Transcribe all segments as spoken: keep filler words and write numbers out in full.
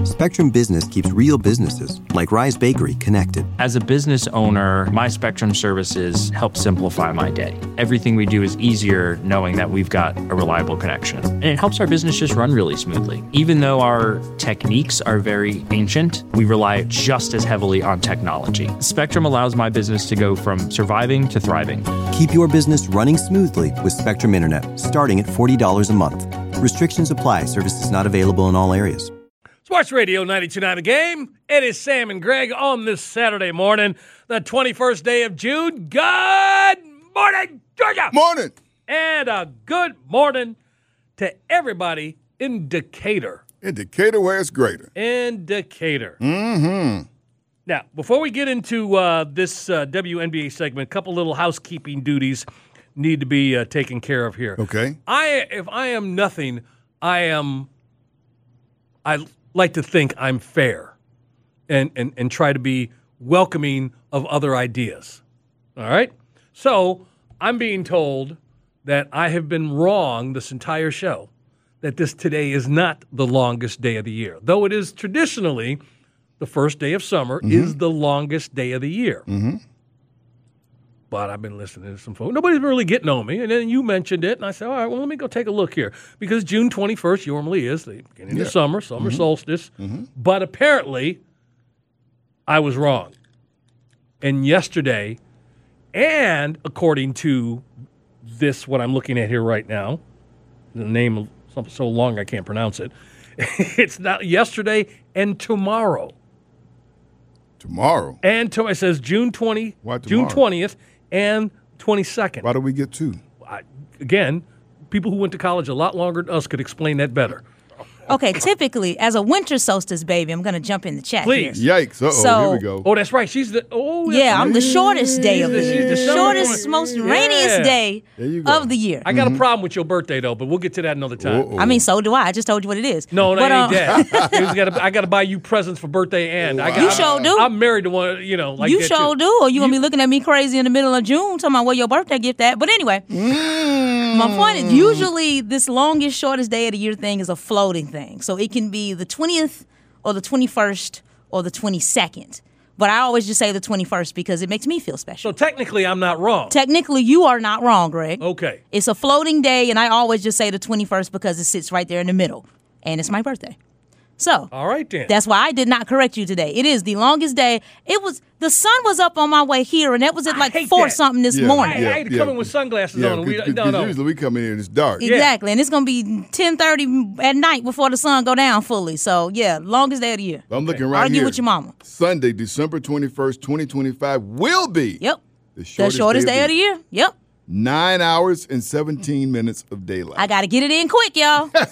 Spectrum Business keeps real businesses, like Rise Bakery, connected. As a business owner, my Spectrum services help simplify my day. Everything we do is easier knowing that we've got a reliable connection. And it helps our business just run really smoothly. Even though our techniques are very ancient, we rely just as heavily on technology. Spectrum allows my business to go from surviving to thriving. Keep your business running smoothly with Spectrum Internet, starting at forty dollars a month. Restrictions apply. Services not available in all areas. Sports Radio ninety-two point nine The Game. It is Sam and Greg on this Saturday morning, the twenty-first day of June. Good morning, Georgia! Morning! And a good morning to everybody in Decatur. In Decatur where it's greater. In Decatur. Mm-hmm. Now, before we get into uh, this uh, W N B A segment, a couple little housekeeping duties need to be uh, taken care of here. Okay. I, if I am nothing, I am, I like to think I'm fair and, and, and try to be welcoming of other ideas. All right? So I'm being told that I have been wrong this entire show, that this today is not the longest day of the year. Though it is traditionally the first day of summer mm-hmm. is the longest day of the year. Mm-hmm. But I've been listening to some folks. Nobody's been really getting on me. And then you mentioned it, and I said, all right, well, let me go take a look here. Because June twenty-first normally is the beginning yeah. of summer, summer mm-hmm. solstice. Mm-hmm. But apparently, I was wrong. And yesterday, and according to this, what I'm looking at here right now, the name of something so long I can't pronounce it, it's not yesterday and tomorrow. Tomorrow? And to, it says June twentieth, Why tomorrow? June twentieth and twenty-second. Why do we get two? I, again, people who went to college a lot longer than us could explain that better. Okay, typically, as a winter solstice baby, I'm going to jump in the chat Please. here. Yikes. Uh-oh, So- here we go. Oh, that's right. She's the oh Yeah, I'm the shortest day of the She's year. the The summer shortest, one. most Yeah. rainiest day There you go. of the year. I got a problem with your birthday though, but we'll get to that another time. Uh-oh. I mean, so do I. I just told you what it is. No, that But, ain't uh, that. It's gotta, I got to buy you presents for birthday and I got, You sure do. I'm married to one, you know, like you that sure too. do, or you gonna be looking at me crazy in the middle of June talking about where your birthday gift at. But anyway, Mm. my point is usually this longest, shortest day of the year thing is a floating thing. So it can be the twentieth or the twenty-first or the twenty-second. But I always just say the twenty-first because it makes me feel special. So technically, I'm not wrong. Technically, you are not wrong, Greg. Okay. It's a floating day, and I always just say the twenty-first because it sits right there in the middle. And it's my birthday. So All right then. that's why I did not correct you today. It is the longest day. It was the sun was up on my way here, and that was at I like hate four that. something this Yeah, morning. I, I had to yeah. come in with sunglasses Yeah, on. And we, because no, no. usually we come in here and it's dark. Yeah. Exactly, and it's gonna be ten thirty at night before the sun go down fully. So yeah, longest day of the year. I'm looking right Argue here. with your mama. Sunday, December twenty-first, twenty twenty-five will be Yep, the the shortest, shortest day of the year. Yep, Nine hours and seventeen minutes of daylight. I gotta get it in quick, y'all. Get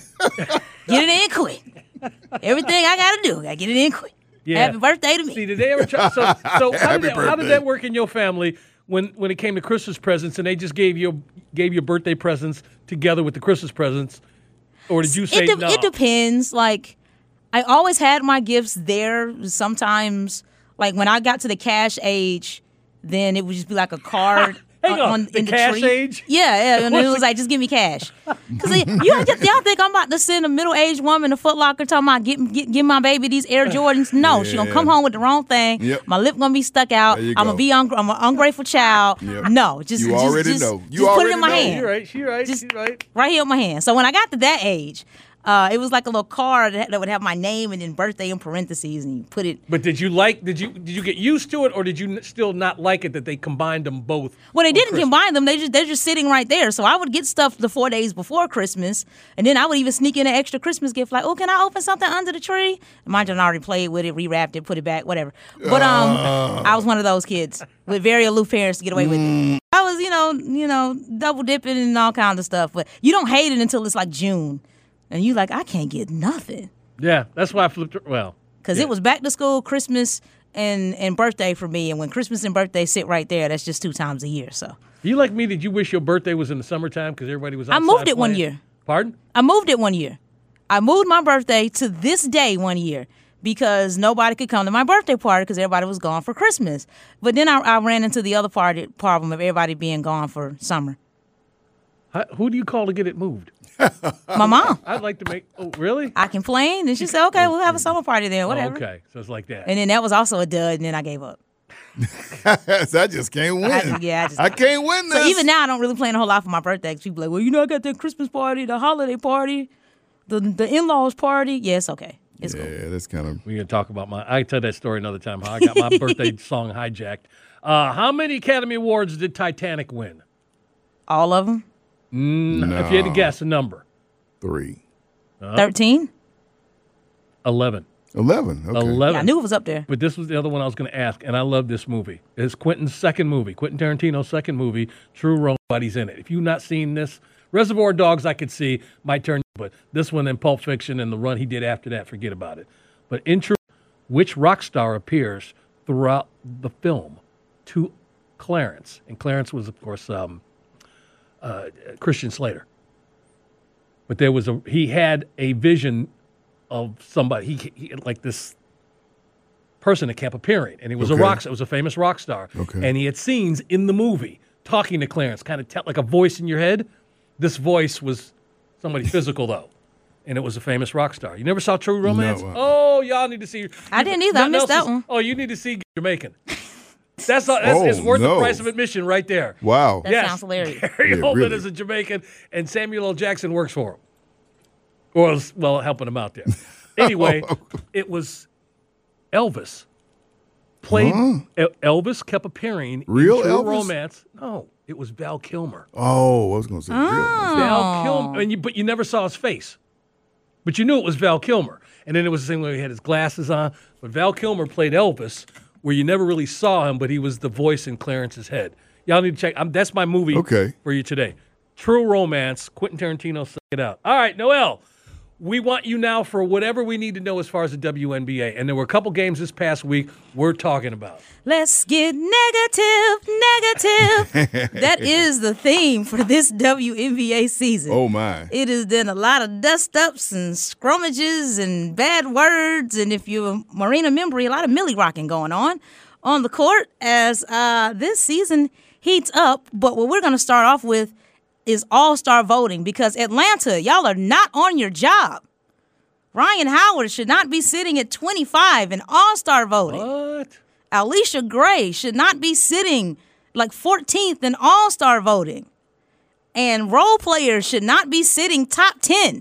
it in quick. Everything I gotta do, I gotta get it in quick. Yeah. Happy birthday to me. See, did they ever try? So, so how, did Happy that, how did birthday. that work in your family when, when it came to Christmas presents and they just gave you gave you birthday presents together with the Christmas presents, or did you say it, de- no? it depends. Like, I always had my gifts there. Sometimes, like when I got to the cash age, then it would just be like a card. Hang on, the in cash tree. age? Yeah, yeah, and it What's was the- like, just give me cash. Because you, y'all think I'm about to send a middle-aged woman to Foot Locker talking about, get, get, give my baby these Air Jordans? No, she gonna come home with the wrong thing. Yep. My lip gonna be stuck out. There you I'm go. gonna be un- I'm an ungrateful child. Yep. No, just You just, already just, know. You just put it already in my know. hand. She's right. She's right. Just- She's right. Right here in my hand. So when I got to that age, uh, it was like a little card that, that would have my name and then birthday in parentheses, and you put it. But did you like? Did you did you get used to it, or did you n- still not like it that they combined them both? Well, they on didn't Christmas? combine them. They just they're just sitting right there. So I would get stuff the four days before Christmas, and then I would even sneak in an extra Christmas gift, like, oh, can I open something under the tree? Mind you, I already played with it, rewrapped it, put it back, whatever. But um, I was one of those kids with very aloof parents to get away with it. I was, you know, you know, double dipping and all kinds of stuff. But you don't hate it until it's like June, and you like, I can't get nothing. Yeah, that's why I flipped. Her, well, Because yeah. it was back to school, Christmas, and, and birthday for me. And when Christmas and birthday sit right there, that's just two times a year. So You like me? Did you wish your birthday was in the summertime because everybody was outside I moved it one playing? year. Pardon? I moved it one year. I moved my birthday to this day one year because nobody could come to my birthday party because everybody was gone for Christmas. But then I, I ran into the other party problem of everybody being gone for summer. How, who do you call to get it moved? My mom. I'd like to make. Oh, really? I complained, and she said, "Okay, we'll have a summer party then, whatever." Oh, okay, so it's like that. And then that was also a dud, and then I gave up. so I just can't win. I, yeah, I, just, I can't win this. So even now, I don't really plan a whole lot for my birthday. People like, well, you know, I got the Christmas party, the holiday party, the the in-laws party. Yeah, it's okay. It's yeah, cool. that's kind of. We're gonna talk about my. I tell that story another time. How I got my birthday song hijacked. Uh, how many Academy Awards did Titanic win? All of them. Mm, no. If you had to guess a number. Three. Uh, Thirteen. Eleven. Eleven. Okay. Eleven. Yeah, I knew it was up there. But this was the other one I was going to ask, and I love this movie. It's Quentin's second movie, Quentin Tarantino's second movie, True Romance. He's in it. If you've not seen this, Reservoir Dogs, I could see might turn, but this one and Pulp Fiction and the run he did after that, forget about it. But in True, which rock star appears throughout the film to Clarence? And Clarence was, of course, um, uh, Christian Slater. But there was a he had a vision of somebody, he, he like this person that kept appearing, and he was okay. a rock. It was a famous rock star, okay. and he had scenes in the movie talking to Clarence, kind of te- like a voice in your head. This voice was somebody physical though, and it was a famous rock star. You never saw True Romance? No, uh, oh, y'all need to see. I didn't either. I missed that is, one. Oh, you need to see Jamaican. That's, all, that's oh, it's worth no. the price of admission right there. Wow. That yes. sounds hilarious. Gary Yeah, Oldman really. is a Jamaican, and Samuel L. Jackson works for him. Or, was, well, helping him out there. Anyway, it was Elvis. Played Huh? El- Elvis kept appearing Real in True Elvis? Romance. No, it was Val Kilmer. Oh, I was going to say real. Val Kilmer, and you, but you never saw his face. But you knew it was Val Kilmer. And then it was the same way he had his glasses on. But Val Kilmer played Elvis, where you never really saw him, but he was the voice in Clarence's head. Y'all need to check. I'm, that's my movie Okay. for you today. True Romance, Quentin Tarantino, check it out. All right, Noel, we want you now for whatever we need to know as far as the W N B A. And there were a couple games this past week we're talking about. Let's get negative, negative. That is the theme for this W N B A season. Oh, my. It has been a lot of dust-ups and scrummages and bad words. And if you're a Marina member, a lot of millie rocking going on on the court as uh, this season heats up. But what we're going to start off with is all-star voting, because Atlanta, y'all are not on your job. Ryan Howard should not be sitting at twenty-five in all-star voting. What? Alicia Gray should not be sitting like fourteenth in all-star voting. And role players should not be sitting top ten.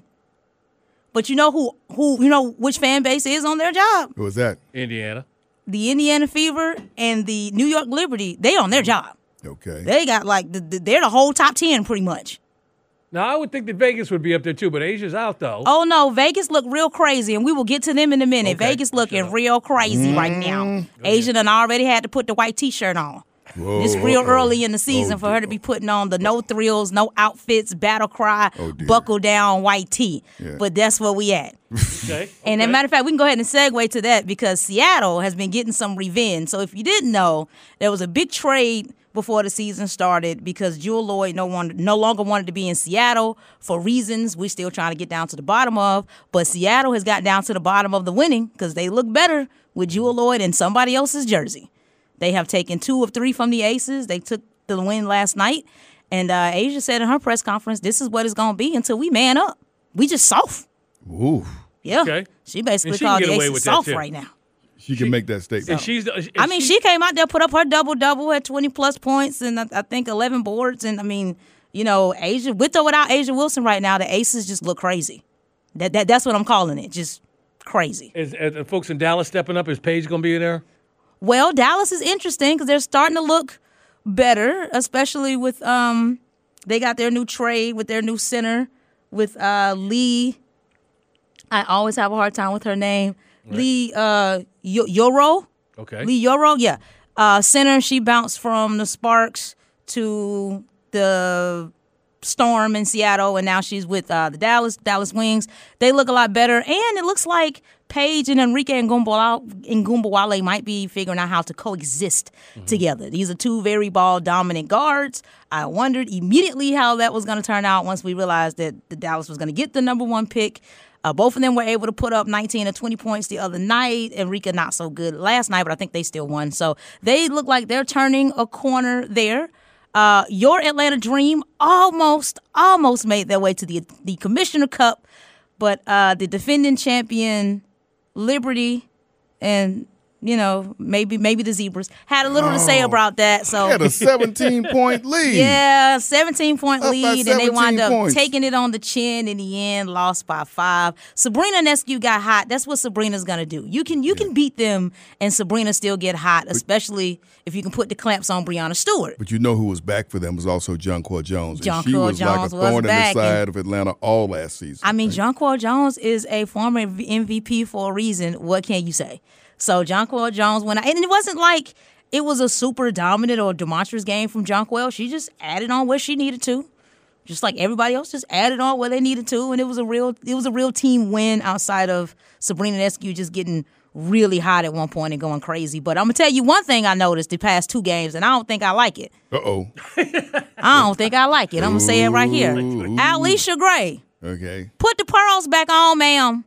But you know who, who you know which fan base is on their job? Who was that? Indiana. The Indiana Fever and the New York Liberty, they on their job. Okay. They got like, the, the, they're the whole top ten pretty much. Now, I would think that Vegas would be up there, too, but Asia's out, though. Oh, no, Vegas look real crazy, and we will get to them in a minute. Okay, Vegas looking shut up. real crazy right now. Asia done already had to put the white T-shirt on. Whoa, It's real uh-oh. early in the season Oh, for her to be putting on the no thrills, no outfits, battle cry, Oh, dear. buckle down white tee. Yeah. But that's where we at. Okay. And as a okay. matter of fact, we can go ahead and segue to that because Seattle has been getting some revenge. So if you didn't know, there was a big trade before the season started because Jewel Lloyd no one no longer wanted to be in Seattle for reasons we're still trying to get down to the bottom of. But Seattle has got down to the bottom of the winning because they look better with Jewel Lloyd in somebody else's jersey. They have taken two of three from the Aces. They took the win last night. And uh, Asia said in her press conference, this is what it's going to be until we man up. We just soft. Ooh. Yeah. Okay. She basically And she can called get the away Aces with that, soft too. right now. She can make that statement. And she's, and I mean, she came out there, put up her double-double, had twenty-plus points, and I, I think eleven boards. And, I mean, you know, Asia, with or without Asia Wilson right now, the Aces just look crazy. That, that That's what I'm calling it, just crazy. Is, are the folks in Dallas stepping up? Is Paige going to be in there? Well, Dallas is interesting because they're starting to look better, especially with um, they got their new trade with their new center with uh, Lee. I always have a hard time with her name. Right. Lee uh, y- Yoro. Okay. Lee Yoro, yeah. Uh, center, she bounced from the Sparks to the Storm in Seattle, and now she's with uh, the Dallas Dallas Wings. They look a lot better, and it looks like Paige and Enrique Ngumbawale might be figuring out how to coexist mm-hmm. together. These are two very ball-dominant guards. I wondered immediately how that was going to turn out once we realized that the Dallas was going to get the number one pick. Uh, both of them were able to put up nineteen or twenty points the other night. Enrique not so good last night, but I think they still won. So they look like they're turning a corner there. Uh, your Atlanta Dream almost, almost made their way to the the Commissioner Cup, but uh, the defending champion Liberty and you know maybe maybe the Zebras had a little oh, to say about that. So had a seventeen point lead. Yeah, seventeen point Up lead, and they wound up points. taking it on the chin in the end. Lost by five. Sabrina Ionescu got hot. That's what Sabrina's gonna do. You can you yeah. can beat them, and Sabrina still get hot, especially if you can put the clamps on Breanna Stewart. But you know who was back for them was also Jonquel Jones. And Jonquel she was Jones like a thorn was in the side and, of Atlanta all last season. I mean, Jonquel Jones is a former M V P for a reason. What can you say? So Jonquel Jones went out, and it wasn't like it was a super dominant or demonstrous game from Jonquel. She just added on where she needed to, just like everybody else just added on where they needed to, and it was a real it was a real team win outside of Sabrina Ionescu just getting really hot at one point and going crazy. But I'm gonna tell you one thing I noticed the past two games, and I don't think I like it. Uh oh. I don't think I like it. I'm gonna say it right here. Ooh. Alicia Gray. Okay. Put the pearls back on, ma'am.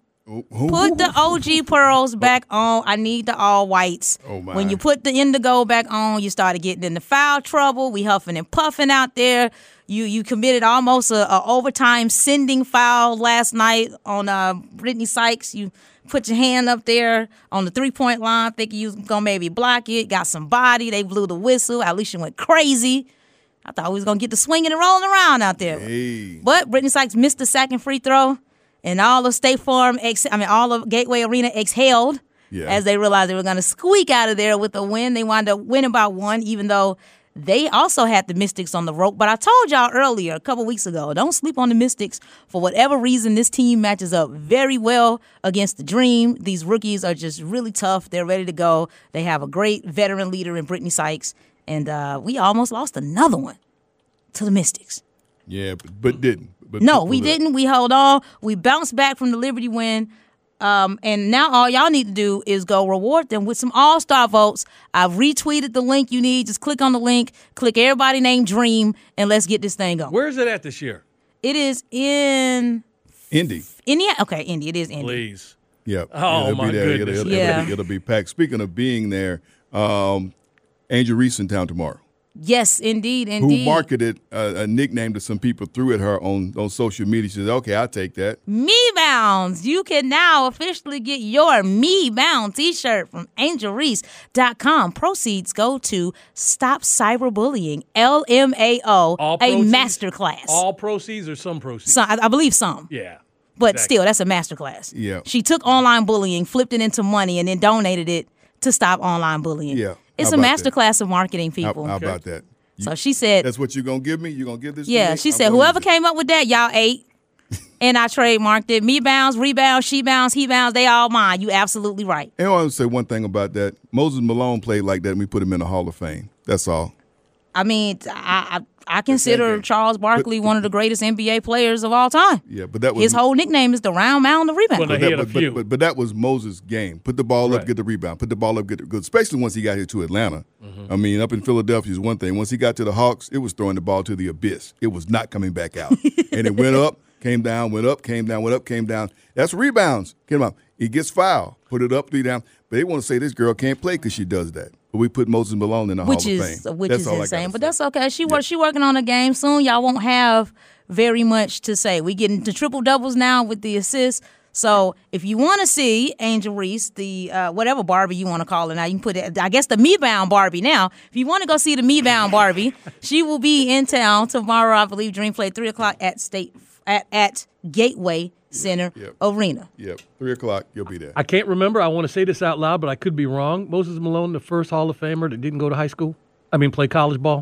Put the O G pearls back on. I need the all whites. Oh my. When you put the indigo back on, you started getting into foul trouble. We huffing and puffing out there. You you committed almost a, a overtime sending foul last night on uh, Brittany Sykes. You put your hand up there on the three-point line, thinking you was going to maybe block it. Got some body. They blew the whistle. Alicia went crazy. I thought we was going to get the swinging and rolling around out there. Hey. But Brittany Sykes missed the second free throw. And all of State Farm, ex- I mean, all of Gateway Arena exhaled yeah. as they realized they were going to squeak out of there with a win. They wound up winning by one, even though they also had the Mystics on the rope. But I told y'all earlier, a couple weeks ago, don't sleep on the Mystics. For whatever reason, this team matches up very well against the Dream. These rookies are just really tough. They're ready to go. They have a great veteran leader in Brittany Sykes. And uh, we almost lost another one to the Mystics. Yeah, but, but didn't. But no, we didn't. We held on. We bounced back from the Liberty win. Um, and now all y'all need to do is go reward them with some all-star votes. I've retweeted the link you need. Just click on the link. Click everybody named Dream, and let's get this thing going. Where is it at this year? It is in... Indy. Indy? Okay, Indy. It is Indy. Please. Yeah. Oh, it'll my be there. goodness. It'll, it'll, yeah. it'll, be, it'll be packed. Speaking of being there, um, Angel Reese in town tomorrow. Yes, indeed, indeed. Who marketed a, a nickname to some people, threw at her on, on social media. She said, okay, I'll take that. Me Bounds. You can now officially get your Me Bound t-shirt from angel reese dot com. Proceeds go to Stop Cyberbullying, L M A O, All a proceeds? masterclass. All proceeds or some proceeds? Some, I, I believe some. Yeah. But exactly. still, that's a masterclass. Yeah. She took online bullying, flipped it into money, and then donated it to stop online bullying. Yeah. It's How a about masterclass of marketing, How, people. how about that? You, So she said, that's what you're going to give me? You're going to give this to yeah, me? she I'm said, gonna whoever use it. came up with that, y'all ate. And I trademarked it. Me bounds, rebounds, she bounds, he bounds, they all mine. You absolutely right. And I want to say one thing about that. Moses Malone played like that, and we put him in the Hall of Fame. That's all. I mean, I I, I consider game. Charles Barkley But- one of the greatest N B A players of all time. Yeah, but that was His whole nickname is the round mound of rebound. Well, But he that, had a was- but, few. but, but that was Moses' game. Put the ball up, Right. get the rebound. Put the ball up, get the good. Especially once he got here to Atlanta. Mm-hmm. I mean, up in Philadelphia is one thing. Once he got to the Hawks, it was throwing the ball to the abyss. It was not coming back out. And it went up, came down, went up, came down, went up, came down. That's rebounds. Came out. He gets fouled. Put it up, three down. But they want to say this girl can't play because she does that. But we put Moses Malone in the which Hall of is Fame. which That's is all I insane. gotta But say. that's okay. She work, she working on a game soon. Y'all won't have very much to say. We getting to triple doubles now with the assists. So if you want to see Angel Reese, the uh, whatever Barbie you want to call her now, you can put it. I guess the Me Bound Barbie now. If you want to go see the Me Bound Barbie, she will be in town tomorrow. I believe Dream Play three o'clock at State at at Gateway Center Yep. Arena. Yep. Three o'clock, you'll be there. I can't remember. I want to say this out loud, but I could be wrong. Moses Malone, the first Hall of Famer that didn't go to high school. I mean, play college ball.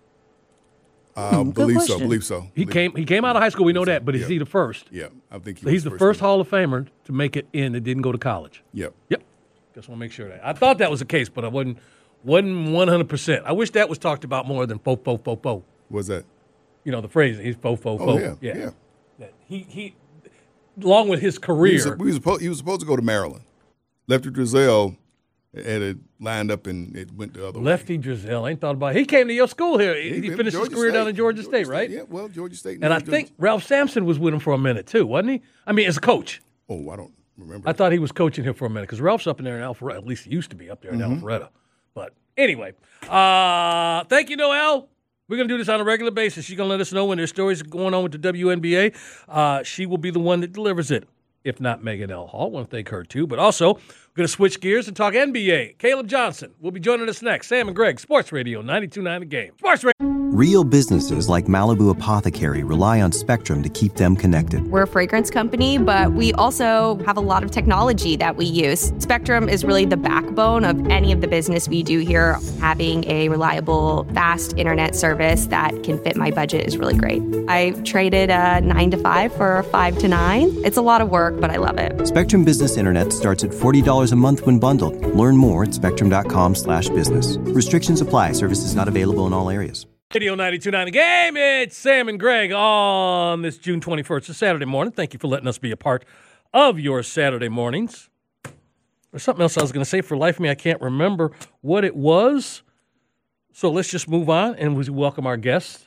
I Hmm, good believe so. question. Believe so. He Believe- he came out of high school. We know so. that, but is Yeah. he the first? Yeah, I think he So he's was the first one. Hall of Famer to make it in that didn't go to college. Yep. Yep. Just want to make sure of that. I thought that was the case, but I wasn't wasn't one hundred percent. I wish that was talked about more than fo fo fo fo. What's that? You know the phrase. He's fo fo fo. Oh, yeah, yeah. That He he. Along with his He career, was, we was supposed, he was supposed to go to Maryland. Lefty Drizel had it lined up and it went the other way. Lefty Drizel. I ain't thought about it. He came to your school here. He, He he been finished his Georgia career down State. in Georgia, State, right? Yeah, well, Georgia State. And I Georgia- think Ralph Sampson was with him for a minute too, wasn't he? I mean, as a coach. Oh, I don't remember. I thought he was coaching here for a minute because Ralph's up in there in Alpharetta. At least he used to be up there in Mm-hmm. Alpharetta. But anyway, uh, thank you, Noel. We're going to do this on a regular basis. She's going to let us know when there's stories going on with the W N B A. Uh, she will be the one that delivers it, if not Megan L. Hall. I want to thank her, too. But also, we're going to switch gears and talk N B A. Caleb Johnson will be joining us next. Sam and Greg, Sports Radio, ninety-two point nine The Game. Sports Radio. Real businesses like Malibu Apothecary rely on Spectrum to keep them connected. We're a fragrance company, but we also have a lot of technology that we use. Spectrum is really the backbone of any of the business we do here. Having a reliable, fast internet service that can fit my budget is really great. I traded a nine to five for a five to nine. It's a lot of work, but I love it. Spectrum Business Internet starts at forty dollars a month when bundled. Learn more at spectrum.com slash business. Restrictions apply. Services not available in all areas. Radio ninety-two point nine The Game. It's Sam and Greg on this June twenty-first, a Saturday morning. Thank you for letting us be a part of your Saturday mornings. There's something else I was going to say. For life of me, I can't remember what it was. So let's just move on and we welcome our guests.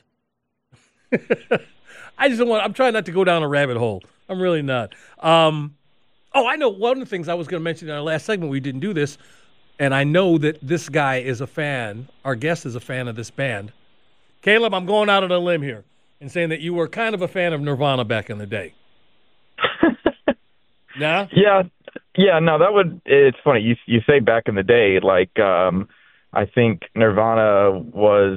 I just don't want, I'm trying not to go down a rabbit hole. I'm really not. Um, oh, I know one of the things I was going to mention in our last segment. We didn't do this. And I know that this guy is a fan. Our guest is a fan of this band. Caleb, I'm going out on a limb here and saying that you were kind of a fan of Nirvana back in the day. Nah? Yeah. Yeah, no, that would, it's funny. You you say back in the day, like, um, I think Nirvana was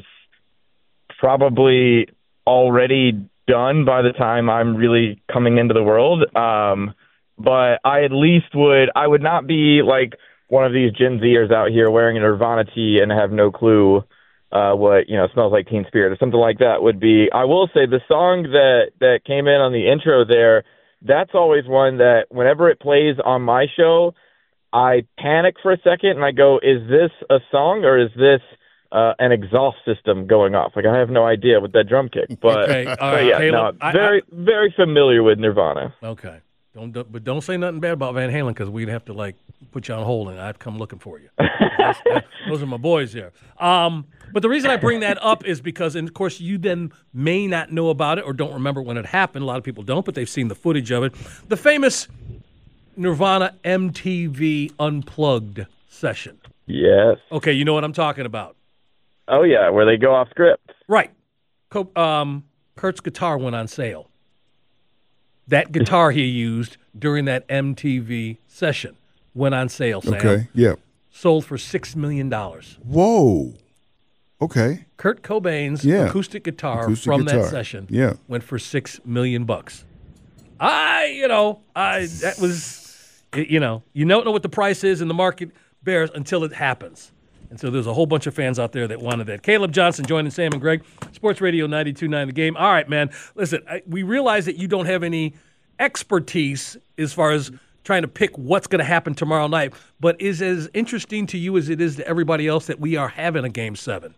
probably already done by the time I'm really coming into the world. Um, but I at least would, I would not be like one of these Gen Zers out here wearing a Nirvana tee and have no clue uh, what, you know, Smells Like Teen Spirit or something like that would be. I will say the song that, that came in on the intro there, that's always one that whenever it plays on my show, I panic for a second and I go, is this a song or is this uh, an exhaust system going off? Like, I have no idea with that drum kick. But, okay, all but right, yeah, Caleb, no, very, I, I, very familiar with Nirvana. Okay. Don't, but don't say nothing bad about Van Halen because we'd have to, like, put you on hold and I'd come looking for you. That's, that, those are my boys there. Um, but the reason I bring that up is because, and of course, you then may not know about it or don't remember when it happened. A lot of people don't, but they've seen the footage of it. The famous Nirvana M T V Unplugged session. Yes. Okay, you know what I'm talking about. Oh, yeah, where they go off script. Right. Co- um, Kurt's guitar went on sale. That guitar he used during that M T V session went on sale, Sam. Okay, yeah. Sold for six million dollars. Whoa. Okay. Kurt Cobain's yeah. acoustic guitar acoustic from guitar. that session yeah. went for six million bucks. I, you know, I that was, you know, you don't know what the price is and the market bears until it happens. And so there's a whole bunch of fans out there that wanted that. Caleb Johnson joining Sam and Greg, Sports Radio ninety-two point nine The Game. All right, man. Listen, I, we realize that you don't have any expertise as far as trying to pick what's going to happen tomorrow night, but is as interesting to you as it is to everybody else that we are having a Game seven.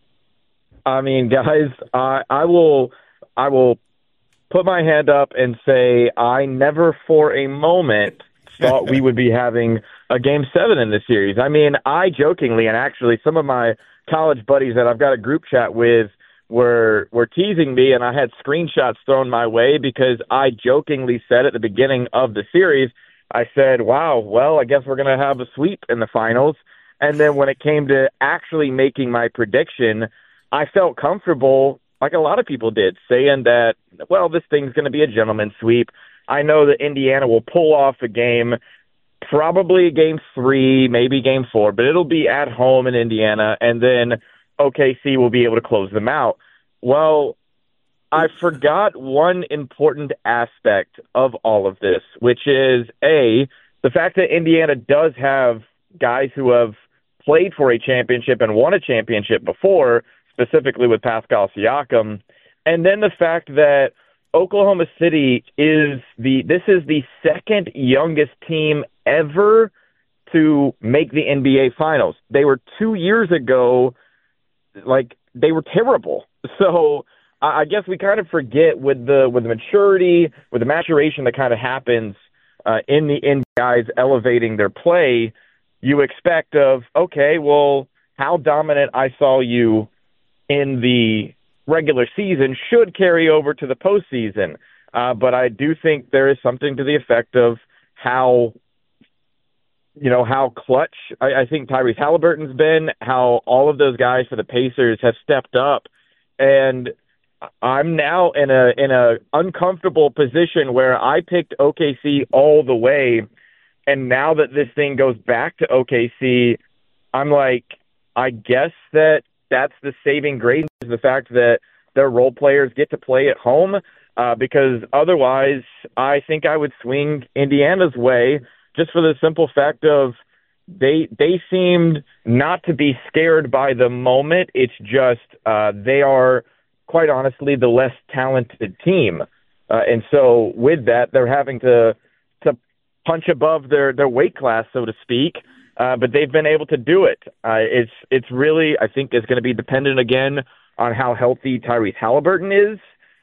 I mean, guys, I, I will, I will put my hand up and say I never for a moment thought we would be having a Game seven in this series. I mean, I jokingly, and actually some of my college buddies that I've got a group chat with were were teasing me, and I had screenshots thrown my way because I jokingly said at the beginning of the series, I said, wow, well, I guess we're going to have a sweep in the finals. And then when it came to actually making my prediction, I felt comfortable, like a lot of people did, saying that, well, this thing's going to be a gentleman's sweep. I know that Indiana will pull off a game, probably game three, maybe game four, but it'll be at home in Indiana, and then O K C will be able to close them out. Well, I forgot one important aspect of all of this, which is, A, the fact that Indiana does have guys who have played for a championship and won a championship before, specifically with Pascal Siakam, and then the fact that Oklahoma City is the this is the second youngest team ever to make the N B A Finals. They were two years ago, like, they were terrible. So I guess we kind of forget with the with the maturity, with the maturation that kind of happens uh, in the in guys elevating their play, you expect of, okay, well, how dominant I saw you in the regular season should carry over to the postseason. Uh, but I do think there is something to the effect of how, you know, how clutch I, I think Tyrese Halliburton's been, how all of those guys for the Pacers have stepped up and I'm now in a in a uncomfortable position where I picked O K C all the way, and now that this thing goes back to O K C, I'm like, I guess that that's the saving grace, is the fact that their role players get to play at home, uh, because otherwise I think I would swing Indiana's way, just for the simple fact of they they seemed not to be scared by the moment. It's just uh, they are, quite honestly, the less talented team. Uh, and so with that, they're having to to punch above their, their weight class, so to speak. Uh, but they've been able to do it. Uh, it's it's really, I think, is going to be dependent again on how healthy Tyrese Halliburton is.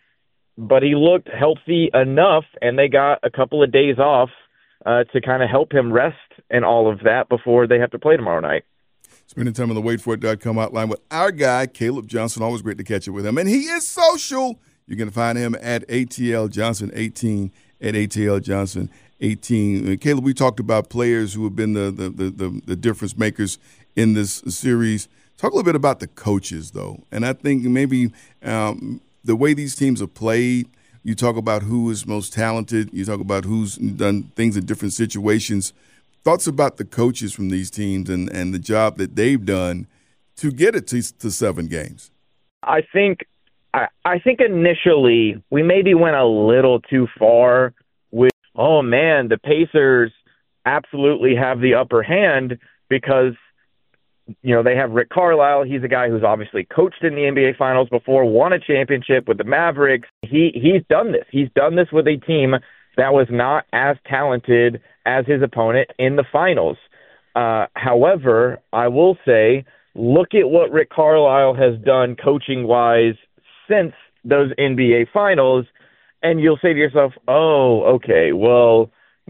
But he looked healthy enough, and they got a couple of days off uh, to kind of help him rest and all of that before they have to play tomorrow night. Spending time on the wait for it dot com hotline with our guy, Caleb Johnson. Always great to catch up with him. And he is social. You can find him at A T L Johnson eighteen, at A T L Johnson eighteen. And Caleb, we talked about players who have been the, the, the, the, the difference makers in this series. Talk a little bit about the coaches, though. And I think maybe um, the way these teams have played, you talk about who is most talented. You talk about who's done things in different situations. Thoughts about the coaches from these teams and, and the job that they've done to get it to, to seven games? I think I, I think initially we maybe went a little too far with, oh, man, the Pacers absolutely have the upper hand because, you know, they have Rick Carlisle. He's a guy who's obviously coached in the N B A Finals before, won a championship with the Mavericks. He He's done this. He's done this with a team that was not as talented as his opponent in the finals. Uh, however, I will say, look at what Rick Carlisle has done coaching-wise since those N B A Finals, and you'll say to yourself, oh, okay, well,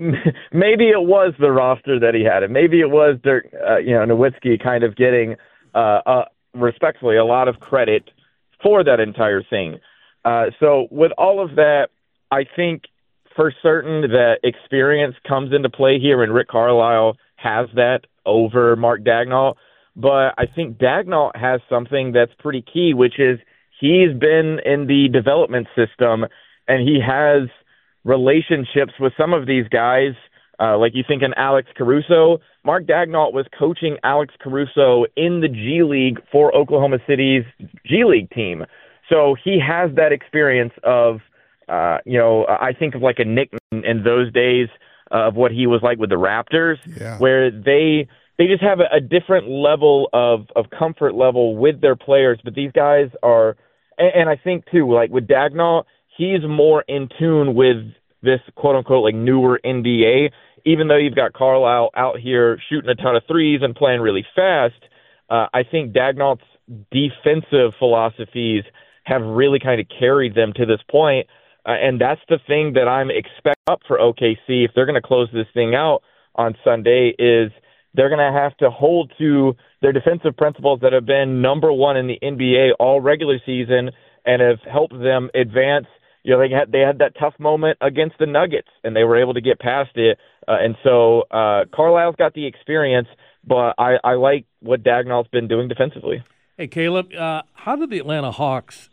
maybe it was the roster that he had, and maybe it was Dirk, uh, you know, Nowitzki kind of getting, uh, uh, respectfully, a lot of credit for that entire thing. Uh, so with all of that, I think for certain that experience comes into play here, and Rick Carlisle has that over Mark Daigneault. But I think Daigneault has something that's pretty key, which is he's been in the development system, and he has relationships with some of these guys. Uh, like you think in Alex Caruso, Mark Daigneault was coaching Alex Caruso in the G League for Oklahoma City's G League team. So he has that experience of, uh, you know, I think of like a Nick in those days uh, of what he was like with the Raptors, yeah. where they they just have a, a different level of, of comfort level with their players. But these guys are, and, and I think too, like with Daigneault, he's more in tune with this quote unquote like newer N B A. Even though you've got Carlisle out here shooting a ton of threes and playing really fast, uh, I think Daigneault's defensive philosophies have really kind of carried them to this point. Uh, and that's the thing that I'm expecting up for O K C if they're going to close this thing out on Sunday, is they're going to have to hold to their defensive principles that have been number one in the N B A all regular season and have helped them advance. You know, they had they had that tough moment against the Nuggets, and they were able to get past it. Uh, and so uh, Carlisle's got the experience, but I, I like what Daigneault's been doing defensively. Hey, Caleb, uh, how did the Atlanta Hawks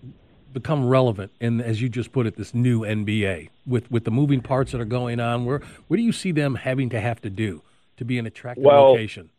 become relevant in, as you just put it, this new N B A with, with the moving parts that are going on? Where where do you see them having to have to do to be an attractive well, location?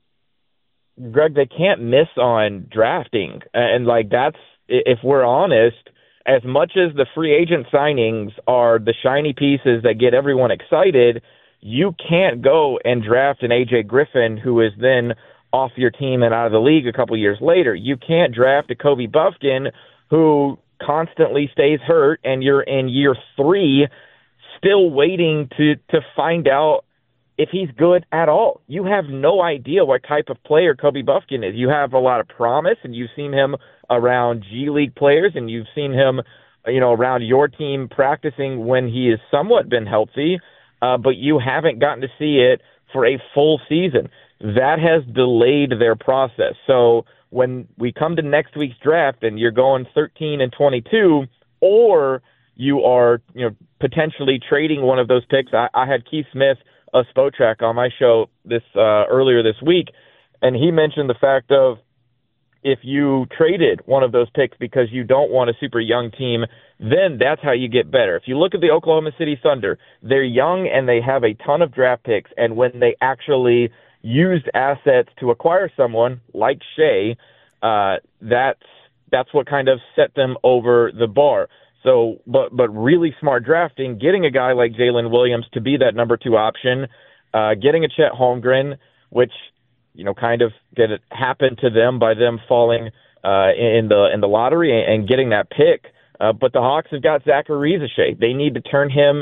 Greg, they can't miss on drafting. And, like, that's, if we're honest, as much as the free agent signings are the shiny pieces that get everyone excited, you can't go and draft an A J Griffin who is then off your team and out of the league a couple years later. You can't draft a Kobe Buffkin who constantly stays hurt, and you're in year three still waiting to, to find out if he's good at all. You have no idea what type of player Kobe Buffkin is. You have a lot of promise, and you've seen him around G League players, and you've seen him, you know, around your team practicing when he has somewhat been healthy, uh, but you haven't gotten to see it for a full season. That has delayed their process. So when we come to next week's draft and you're going thirteen and twenty-two, or you are, you know, potentially trading one of those picks. I, I had Keith Smith of Spotrac on my show this uh, earlier this week, and he mentioned the fact of if you traded one of those picks because you don't want a super young team, then that's how you get better. If you look at the Oklahoma City Thunder, they're young and they have a ton of draft picks, and when they actually used assets to acquire someone like Shea, uh, that's that's what kind of set them over the bar. So, but but really smart drafting, getting a guy like Jalen Williams to be that number two option, uh, getting a Chet Holmgren, which you know kind of did it happen to them by them falling uh, in the in the lottery and getting that pick. Uh, but the Hawks have got Zachary Rizachet. They need to turn him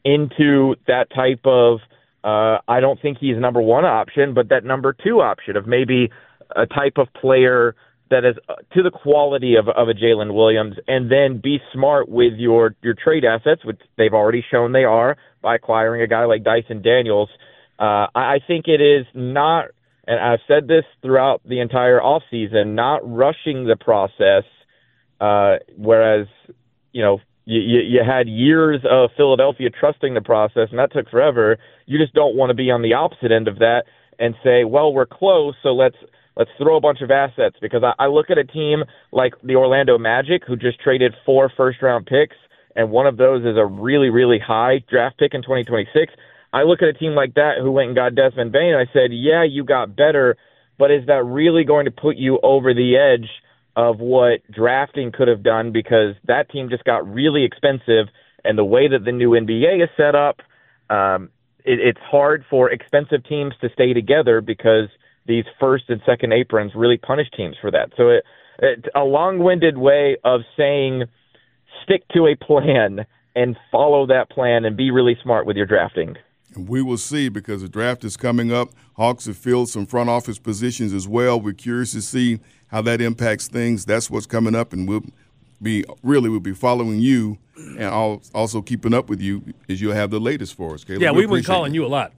into that type of. Uh, I don't think he's number one option, but that number two option of maybe a type of player that is to the quality of, of a Jalen Williams, and then be smart with your, your trade assets, which they've already shown they are by acquiring a guy like Dyson Daniels. Uh, I think it is not, and I've said this throughout the entire offseason, not rushing the process, uh, whereas, you know, you, you, you had years of Philadelphia trusting the process, and that took forever. You just don't want to be on the opposite end of that and say, well, we're close, so let's Let's throw a bunch of assets, because I, I look at a team like the Orlando Magic, who just traded four first-round picks, and one of those is a really, really high draft pick in twenty twenty-six. I look at a team like that who went and got Desmond Bane, and I said, yeah, you got better, but is that really going to put you over the edge of what drafting could have done? Because that team just got really expensive, and the way that the new N B A is set up, um, it, it's hard for expensive teams to stay together because these first and second aprons really punish teams for that. So it, it, a long-winded way of saying stick to a plan and follow that plan and be really smart with your drafting. And we will see, because the draft is coming up. Hawks have filled some front office positions as well. We're curious to see how that impacts things. That's what's coming up, and we'll be really we'll be following you and also keeping up with you as you'll have the latest for us. Caleb. Yeah, we we've been calling it. you a lot.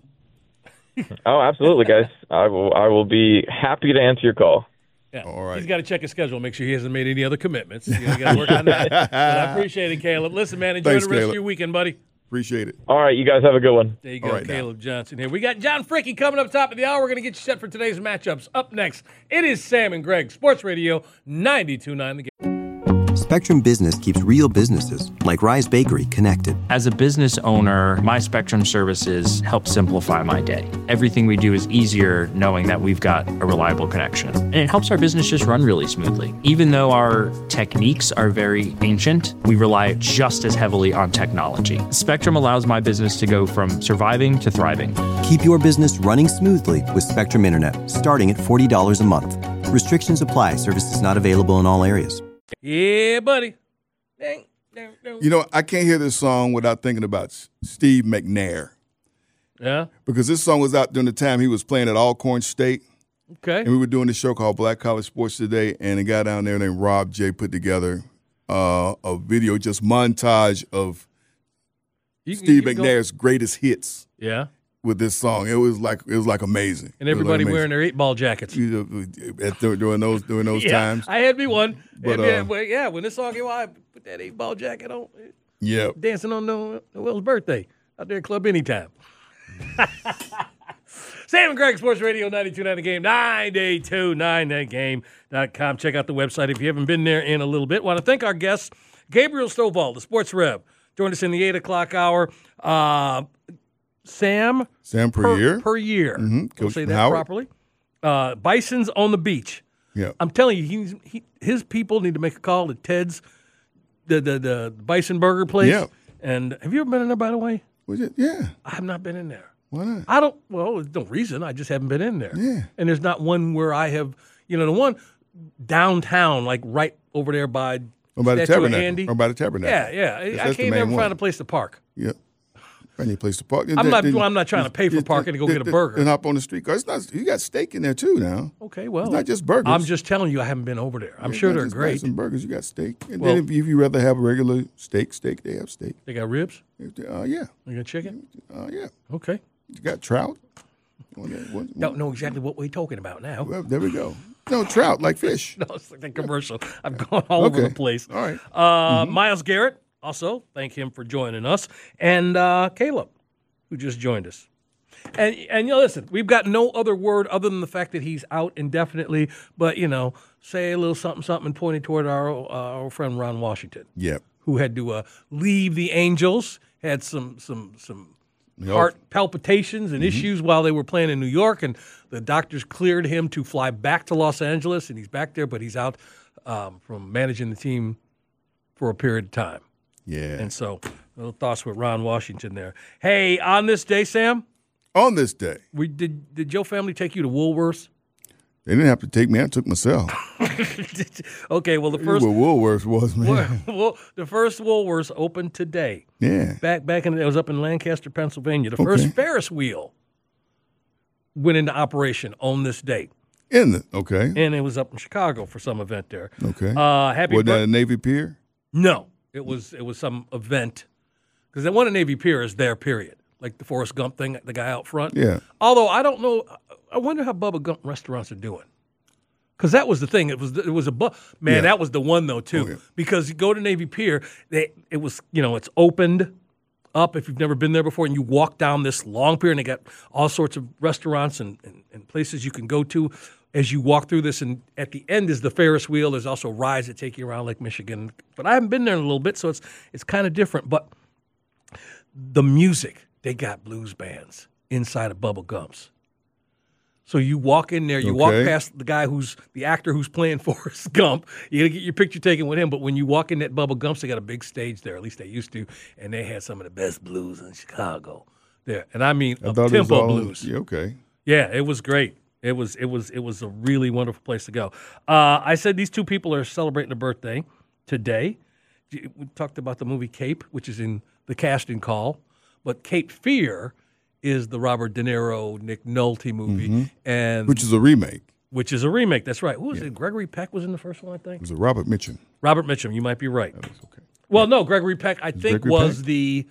Oh, absolutely, guys. I will I will be happy to answer your call. Yeah. All right. He's got to check his schedule, make sure he hasn't made any other commitments. You got to work on that. But I appreciate it, Caleb. Listen, man, enjoy Thanks, the rest Caleb. of your weekend, buddy. Appreciate it. All right, you guys have a good one. There you go, All right, Caleb now. Johnson here. We got John Fricke coming up top of the hour. We're going to get you set for today's matchups. Up next, it is Sam and Greg, Sports Radio ninety-two point nine The Game. Spectrum Business keeps real businesses, like Rise Bakery, connected. As a business owner, my Spectrum services help simplify my day. Everything we do is easier knowing that we've got a reliable connection. And it helps our business just run really smoothly. Even though our techniques are very ancient, we rely just as heavily on technology. Spectrum allows my business to go from surviving to thriving. Keep your business running smoothly with Spectrum Internet, starting at forty dollars a month. Restrictions apply. Services not available in all areas. Yeah, buddy. You know, I can't hear this song without thinking about Steve McNair. Yeah? Because this song was out during the time he was playing at Alcorn State. Okay. And we were doing this show called Black College Sports Today, and a guy down there named Rob J put together uh, a video, just montage of You- Steve you can go- McNair's greatest hits Yeah. with this song. It was like it was like amazing. And It was, like, everybody amazing. wearing their eight ball jackets. You know, at- during those during those yeah, times. I had me one. But, yeah, uh, well, yeah, when this song came out, I put that eight ball jacket on, Yeah. dancing on Noel- Noel's birthday out there at Club Anytime. Sam and Greg, Sports Radio ninety-two point nine The Game, ninety-two point nine the game dot com. Check out the website if you haven't been there in a little bit. Want to thank our guests, Gabriel Stovall, the Sports Rev, joined us in the eight o'clock hour. Uh, Sam Sam per, year. Per year. Mhm. We'll Coach say from that Howard. properly. Uh, Bison's on the beach. Yeah. I'm telling you, he's, he, his people need to make a call to Ted's, the the, the Bison Burger place. Yeah. And have you ever been in there, by the way? Was it? Yeah. I have not been in there. Why not? I don't, well, there's no reason. I just haven't been in there. Yeah. And there's not one where I have, you know, the one downtown, like right over there by Or by the Statue of tabernacle. Andy. Or by the tabernacle. Yeah, yeah. Yes, I that's the can't main ever one. find a place to park. Yeah. Find your place to park. I'm not- well, I'm not trying to pay for parking to go get a burger. And hop on the street car. It's not. You got steak in there too now. Okay, well. It's not just burgers. I'm just telling you, I haven't been over there. I'm It's sure not they're just great. Some burgers. You got steak. And Well- then if, if you rather have a regular steak, steak they have steak. They got ribs? Uh, yeah. They got chicken? Uh, yeah. Okay. You got trout. What- what- Don't know exactly what we're talking about now. Well, there we go. No, trout, like fish. No, it's like that commercial. I'm going all over Okay. the place. All right. Uh, Miles Garrett, also, thank him for joining us. And uh, Caleb, who just joined us. And and you know, listen, we've got no other word other than the fact that he's out indefinitely. But you know, say a little something, something, pointing toward our uh, our friend Ron Washington, Yep. who had to uh, leave the Angels, had some some some heart palpitations and issues while they were playing in New York, and the doctors cleared him to fly back to Los Angeles, and he's back there, but he's out um, from managing the team for a period of time. Yeah. And so, little thoughts with Ron Washington there. Hey, on this day, Sam, On this day, we did did your family take you to Woolworths? they didn't have to take me. I took myself. Okay, well the Here's first what Woolworths was, man. well, the first Woolworths opened today. Yeah. Back back in it was up in Lancaster, Pennsylvania. The first Okay. Ferris wheel went into operation on this date, In the okay. and it was up in Chicago for some event there. Okay. Uh, happy Was that bir- a Navy Pier? No, it was it was some event because the one at Navy Pier is there. Period. Like the Forrest Gump thing, the guy out front. Yeah. Although I don't know, I wonder how Bubba Gump restaurants are doing. Because that was the thing. It was it was a bu- man. Yeah. That was the one though too. Oh, yeah. Because you go to Navy Pier, they it was you know it's opened up if you've never been there before, and you walk down this long pier, and they got all sorts of restaurants and, and, and places you can go to as you walk through this. And at the end is the Ferris wheel. There's also rides that take you around Lake Michigan. But I haven't been there in a little bit, so it's it's kind of different. But the music, they got blues bands inside of Bubba Gump's. So you walk in there, you walk Okay. past the guy who's the actor who's playing Forrest Gump. You got to get your picture taken with him. But when you walk in that Bubba Gump's, they got a big stage there. At least they used to, and they had some of the best blues in Chicago there. And I mean, I up thought it was tempo all- blues. Yeah, okay. Yeah, it was great. It was it was it was a really wonderful place to go. Uh, I said these two people are celebrating a birthday today. We talked about the movie Cape, which is in the casting call, but Cape Fear is the Robert De Niro, Nick Nolte movie, and Which is a remake. which is a remake. That's right. Who was it? Gregory Peck was in the first one, I think. It was a Robert Mitchum. Robert Mitchum. You might be right. That was okay. Well, no, Gregory Peck, I think, Gregory was Peck? the.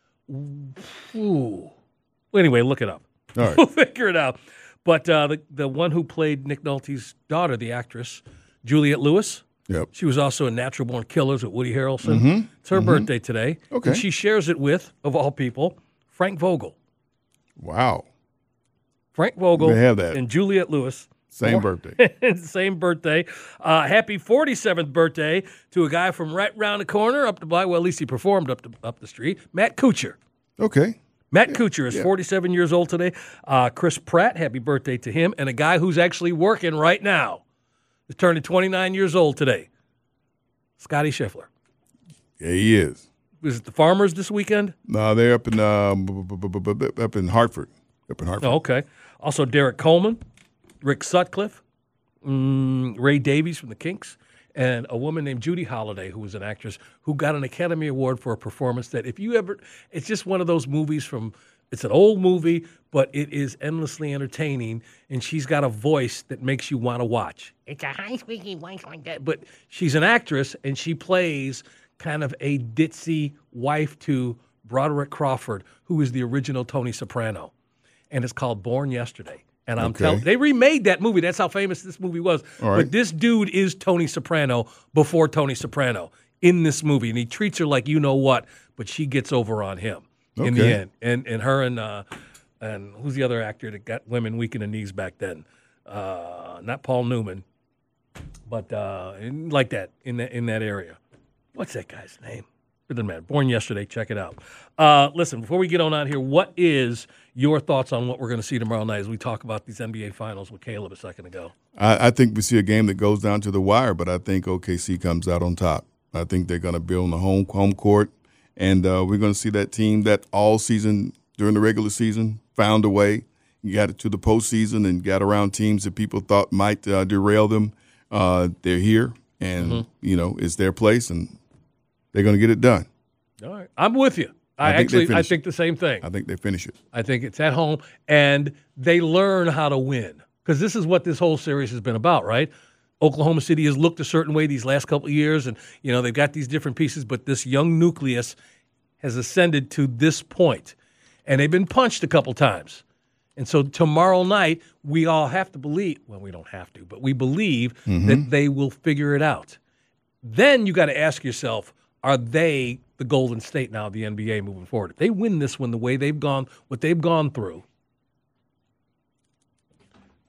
Ooh. Well, anyway, look it up. All right. We'll figure it out. But uh, the the one who played Nick Nolte's daughter, the actress Juliette Lewis, Yep. she was also in Natural Born Killers with Woody Harrelson. It's her birthday today. Okay. And she shares it with, of all people, Frank Vogel. Wow. Frank Vogel They have that. and Juliette Lewis. Same Four- birthday. Same birthday. Uh, happy forty-seventh birthday to a guy from right round the corner up the block. Well, at least he performed up the, up the street. Matt Kuchar. Okay. Matt Kuchar is forty-seven years old today. Uh, Chris Pratt, happy birthday to him. And a guy who's actually working right now is turning twenty-nine years old today. Scotty Scheffler. Yeah, he is. Was it the Farmers this weekend? No, they're up in um, b- b- b- b- b- up in Hartford. Up in Hartford. Oh, okay. Also, Derek Coleman, Rick Sutcliffe, mm, Ray Davies from the Kinks, and a woman named Judy Holliday, who was an actress who got an Academy Award for a performance that if you ever, it's just one of those movies from, it's an old movie, but it is endlessly entertaining, and she's got a voice that makes you want to watch. It's a high squeaky voice like that, but she's an actress, and she plays kind of a ditzy wife to Broderick Crawford, who is the original Tony Soprano, and it's called Born Yesterday. And I'm Okay. telling, they remade that movie. That's how famous this movie was. All right. But this dude is Tony Soprano before Tony Soprano in this movie, and he treats her like you know what, but she gets over on him in the Okay. end. And and her and uh, and who's the other actor that got women weak in the knees back then? Uh, not Paul Newman, but uh, in- like that in that in that area. What's that guy's name? It doesn't matter. Born Yesterday. Check it out. Uh, listen, before we get on out here, what is your thoughts on what we're going to see tomorrow night as we talk about these N B A Finals with Caleb a second ago? I, I think we see a game that goes down to the wire, but I think O K C comes out on top. I think they're going to build on the home home court, and uh, we're going to see that team that all season during the regular season found a way. You got it to the postseason and got around teams that people thought might uh, derail them. Uh, they're here, and Mm-hmm. you know it's their place, and they're going to get it done. All right. I'm with you. I, I think they actually I finish think the same thing. I think they finish it. I think it's at home, and they learn how to win because this is what this whole series has been about, right? Oklahoma City has looked a certain way these last couple of years, and you know they've got these different pieces, but this young nucleus has ascended to this point, and they've been punched a couple times. And so tomorrow night, we all have to believe, well, we don't have to, but we believe that they will figure it out. Then you got to ask yourself, are they the Golden State now of the N B A moving forward? If they win this one the way they've gone, what they've gone through,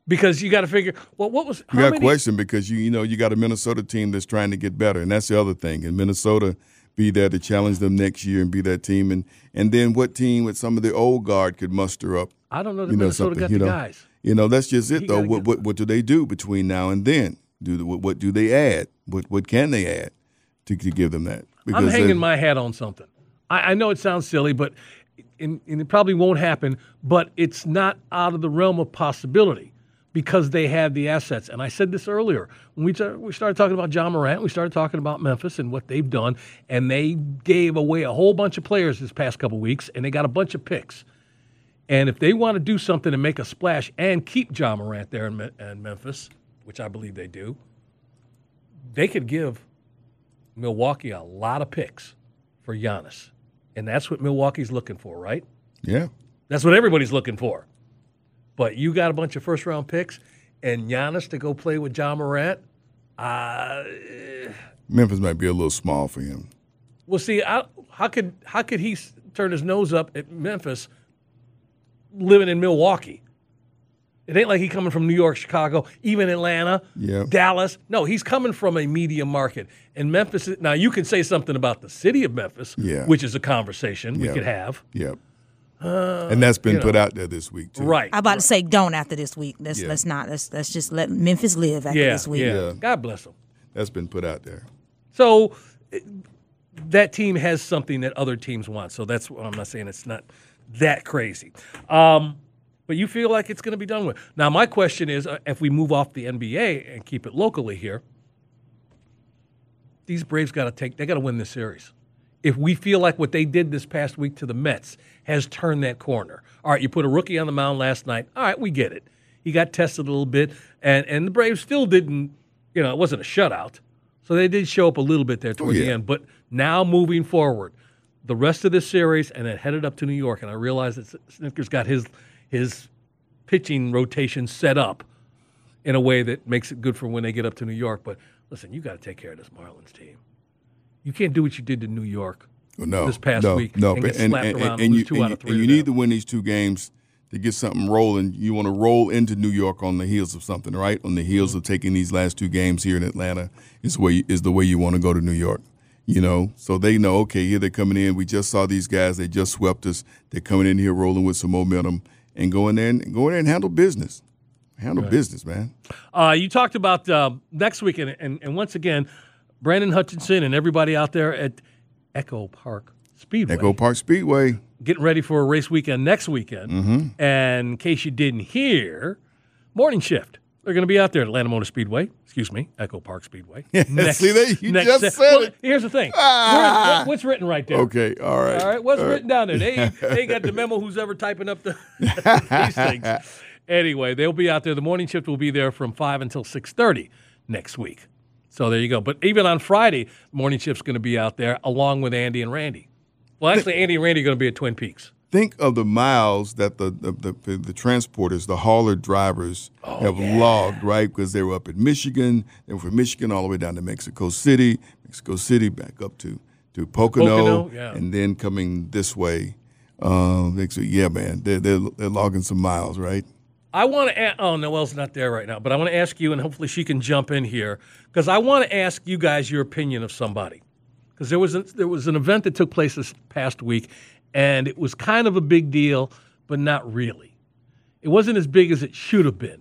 Because you got to figure, well, what was, how You got many? a question because you you know you got a Minnesota team that's trying to get better, and that's the other thing. And Minnesota be there to challenge them next year and be that team, and and then what team with some of the old guard could muster up? I don't know that You know Minnesota something, got you the know. guys. You know, that's just You it though. gotta What, get- what what do they do between now and then? Do the, what, what do they add? What what can they add to, to give them that? I'm they- hanging my hat on something. I, I know it sounds silly, but and, and it probably won't happen, but it's not out of the realm of possibility because they have the assets. And I said this earlier. When we, t- we started talking about John Morant, we started talking about Memphis and what they've done, and they gave away a whole bunch of players this past couple weeks, and they got a bunch of picks. And if they want to do something and make a splash and keep John Morant there in, Me- in Memphis, which I believe they do, they could give Milwaukee a lot of picks for Giannis. And that's what Milwaukee's looking for, right? Yeah. That's what everybody's looking for. But you got a bunch of first-round picks and Giannis to go play with John Morant, uh, Memphis might be a little small for him. well, see, I, how could how could he s- turn his nose up at Memphis living in Milwaukee? It ain't like he coming from New York, Chicago, even Atlanta, Yeah. Dallas. No, he's coming from a media market. And Memphis, now you can say something about the city of Memphis, Yeah. which is a conversation we Yeah. could have. Yep. and that's been you know. put out there this week too. Right. I'm about to say don't after this week. Let's Yeah. let's not. Let's let's just let Memphis live after Yeah, this week. yeah. Yeah. God bless them. That's been put out there. So it- that team has something that other teams want. So that's what I'm not saying it's not that crazy. Um, but you feel like it's going to be done with. Now, my question is uh, if we move off the N B A and keep it locally here, these Braves got to take, they got to win this series. If we feel like what they did this past week to the Mets has turned that corner. All right, you put a rookie on the mound last night. All right, we get it. He got tested a little bit, and, and the Braves still didn't, you know, it wasn't a shutout. So they did show up a little bit there toward the yeah. end. But now moving forward, the rest of this series, and then headed up to New York, and I realize that Snitker's got his his pitching rotation set up in a way that makes it good for when they get up to New York. But listen, you got to take care of this Marlins team. You can't do what you did to New York Well, no, this past no, week no, and but- get and, slapped and, around and, and lose you, two and out you- of three and to you need them. to win these two games to get something rolling. You want to roll into New York on the heels of something, right? On the heels Mm-hmm. of taking these last two games here in Atlanta is the way is the way you want to go to New York. You know, so they know, okay, here they're coming in. We just saw these guys. They just swept us. They're coming in here rolling with some momentum and go in there and go in there and handle business. Handle business, man. Uh, you talked about uh, next week, and, and, and once again, Brandon Hutchinson and everybody out there at Echo Park Speedway Echo Park Speedway. getting ready for a race weekend next weekend. Mm-hmm. And in case you didn't hear, morning shift. They're going to be out there at Atlanta Motor Speedway. Excuse me, Echo Park Speedway. See that? You just se- said well, it. Here's the thing. Ah. What- what's written right there? Okay, all right. All right, what's All right. written down there? They ain't, they ain't got the memo who's ever typing up the these things. Anyway, they'll be out there. The morning shift will be there from five until six thirty next week. So there you go. But even on Friday, morning shift's going to be out there along with Andy and Randy. Well, actually, Andy and Randy are going to be at Twin Peaks. Think of the miles that the the, the, the transporters, the hauler drivers have logged, right? Because they were up in Michigan. They were from Michigan all the way down to Mexico City, Mexico City back up to, to Pocono, Pocono, yeah. and then coming this way. Um, they say, yeah, man, they're, they're, they're logging some miles, right? I want to ask, oh, Noelle's not there right now, but I want to ask you, and hopefully she can jump in here, because I want to ask you guys your opinion of somebody. Because there was a, there was an event that took place this past week, and it was kind of a big deal, but not really. It wasn't as big as it should have been.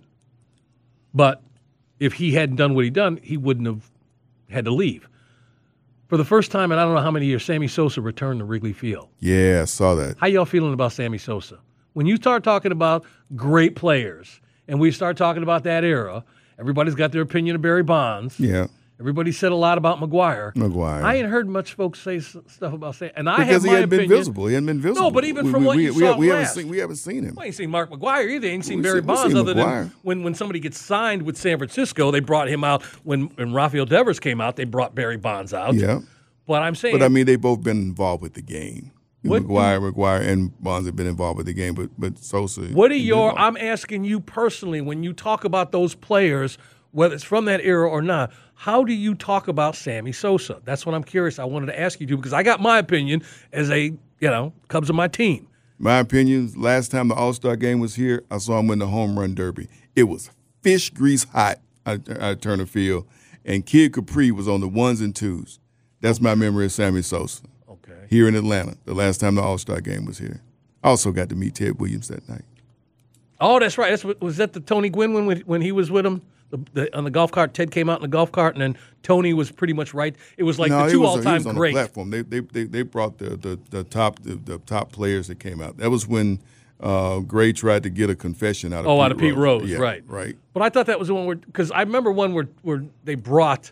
But if he hadn't done what he done, he wouldn't have had to leave. For the first time in I don't know how many years, Sammy Sosa returned to Wrigley Field. Yeah, I saw that. How y'all feeling about Sammy Sosa? When you start talking about great players, and we start talking about that era, everybody's got their opinion of Barry Bonds. Yeah, Everybody said a lot about McGuire. McGuire. I ain't heard much folks say s- stuff about Sam. And I because have he my hadn't been opinion. visible. He hadn't been visible. No, but even We- from we, what we, you we, saw we haven't last. seen we haven't seen him. Well, ain't seen Mark McGuire either. Ain't seen We've Barry seen- we've Bonds seen other McGuire. than when, when somebody gets signed with San Francisco, they brought him out. When, when Rafael Devers came out, they brought Barry Bonds out. Yeah, But I'm saying, but I mean, they both been involved with the game. What McGuire, McGuire, and Bonds have been involved with the game, but but Sosa. what are has been your, involved. I'm asking you personally, when you talk about those players, whether it's from that era or not, how do you talk about Sammy Sosa? That's what I'm curious. I wanted to ask you to, because I got my opinion as a, you know, Cubs are my team. My opinion, last time the All-Star game was here, I saw him win the home run derby. It was fish grease hot out at Turner Field, and Kid Capri was on the ones and twos. That's my memory of Sammy Sosa. Okay. Here in Atlanta, the last time the All-Star game was here. I also got to meet Ted Williams that night. Oh, that's right. That's what, was that the Tony Gwynn when when he was with him the, the, on the golf cart? Ted came out in the golf cart, and then Tony was pretty much right. It was like no, the two was, all-time he was on greats. The platform. They they they, they brought the the, the top the, the top players that came out. That was when uh, Gray tried to get a confession out of oh Pete out of Pete Rose, Rose. Yeah, right? Right. But I thought that was the one where because I remember one where where they brought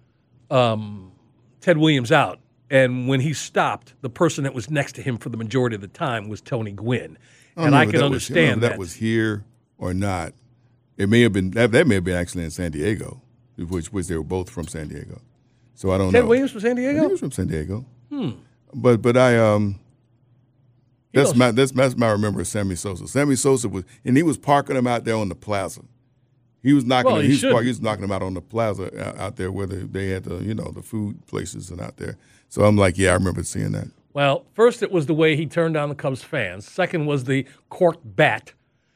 um, Ted Williams out, and when he stopped, the person that was next to him for the majority of the time was Tony Gwynn, I and I can that understand was, that. that was here or not. It may have been that, that may have been actually in San Diego, which which they were both from San Diego. So I don't Ted know. Williams from San Diego? He was from San Diego. Hmm. But but I um. That's knows. my that's, that's my remember of Sammy Sosa. Sammy Sosa was and he was parking them out there on the plaza. He was knocking Well, them, he he, was park, should. he was knocking them out on the plaza out, out there where they, they had the you know the food places and out there. So I'm like, yeah, I remember seeing that. Well, first it was the way he turned down the Cubs fans. Second was the corked bat.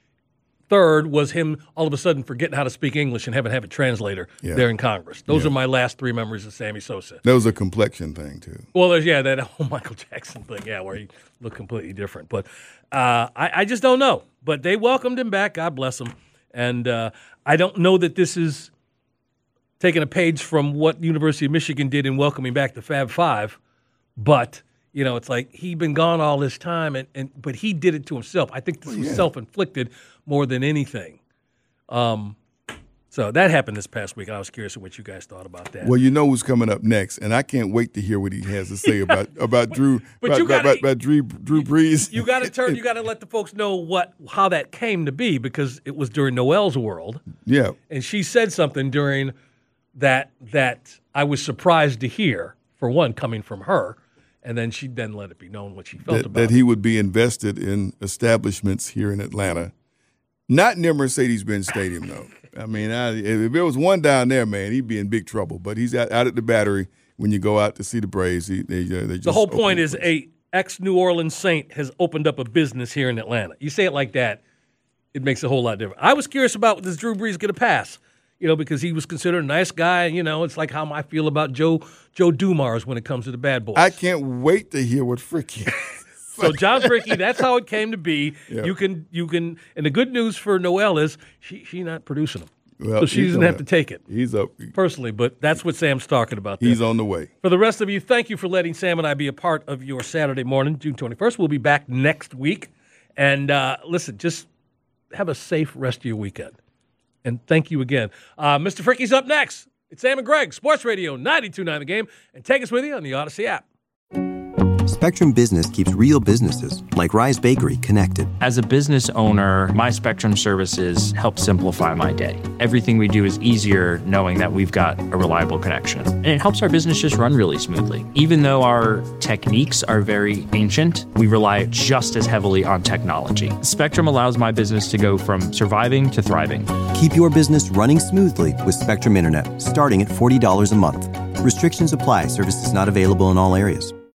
Third was him all of a sudden forgetting how to speak English and having to have a translator Yeah. there in Congress. Those Yeah. are my last three memories of Sammy Sosa. That was a complexion thing too. Well, there's, yeah, that whole Michael Jackson thing, yeah, where he looked completely different. But uh, I, I just don't know. But they welcomed him back. God bless him. And uh, I don't know that this is taking a page from what University of Michigan did in welcoming back the Fab Five. But, you know, it's like he'd been gone all this time, and, and but he did it to himself. I think this was yeah. self-inflicted more than anything. Um, so that happened this past week, and I was curious what you guys thought about that. Well, you know who's coming up next, and I can't wait to hear what he has to say about about Drew but about, you gotta- about, about Drew Drew Brees. You got to turn. You got to let the folks know what how that came to be because it was during Noelle's world, Yeah. and she said something during that that I was surprised to hear. For one, coming from her, and then she then let it be known what she felt that, about that it. he would be invested in establishments here in Atlanta. Not near Mercedes-Benz Stadium, though. I mean, I, if there was one down there, man, he'd be in big trouble. But he's out, out at the Battery when you go out to see the Braves. He, they, uh, they just The whole open point the is place. a ex-New Orleans Saint has opened up a business here in Atlanta. You say it like that, it makes a whole lot different. I was curious about does Drew Brees get a pass? You know, because he was considered a nice guy. You know, it's like how I feel about Joe Joe Dumars when it comes to the bad boys. I can't wait to hear what Fricky. So John Fricky, that's how it came to be. Yeah. You can you can, and the good news for Noelle is she she not producing them, Well, so she he's doesn't on have to that. take it He's up. personally. But that's what Sam's talking about. There. He's on the way. For the rest of you, thank you for letting Sam and I be a part of your Saturday morning, June twenty-first. We'll be back next week. And uh, listen, just have a safe rest of your weekend. And thank you again. Uh, Mister Fricky's up next. It's Sam and Greg, Sports Radio ninety-two point nine The Game. And take us with you on the Odyssey app. Spectrum Business keeps real businesses, like Rise Bakery, connected. As a business owner, my Spectrum services help simplify my day. Everything we do is easier knowing that we've got a reliable connection. And it helps our business just run really smoothly. Even though our techniques are very ancient, we rely just as heavily on technology. Spectrum allows my business to go from surviving to thriving. Keep your business running smoothly with Spectrum Internet, starting at forty dollars a month. Restrictions apply. Services not available in all areas.